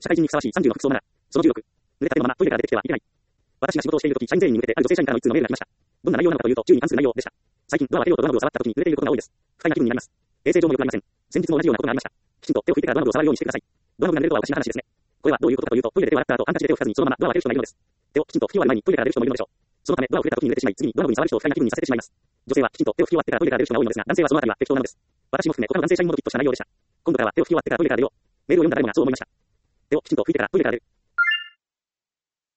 社会人にふさわしい30の服装なら、その16、濡れた手のままトイレから出てきてはいけない。私が仕事をしているとき、社員全員に向けてある女性社員からの一通のメールが来ました。どんな内容なのかというと、注意に関する内容でした。最近、ドアを開けようとドアノブを触ったときに濡れていることが多いです。不快な気分になります。衛生上も良くありません。先日も同じようなことがありました。きちんと手を拭いてからドアノブを触るようにしてください。ドアノブが濡れるとはおかしな話ですね。これはどういうことかというと、トイレで手を洗った後、ハンカチで手を拭かずにそのままドアを開ける人がいるのです。手をきちんと拭き終わる前にトイレから出る人もいるのでしょう。そのため、ドアを触れた時に濡れてしまい、次にドアノブに触る人を不快な気分にさせてしまいます。女性はきちんと手を拭き終わってからトイレから出る人が多いのですが、男性はそのあたりは適当なのです。私も含め他の男性社員もドキッとした内容でした。今度からは手を拭き終わってからトイレから出よう。メールを読んだ誰もがそう思いました。手をきちんと拭いてからトイレから出る。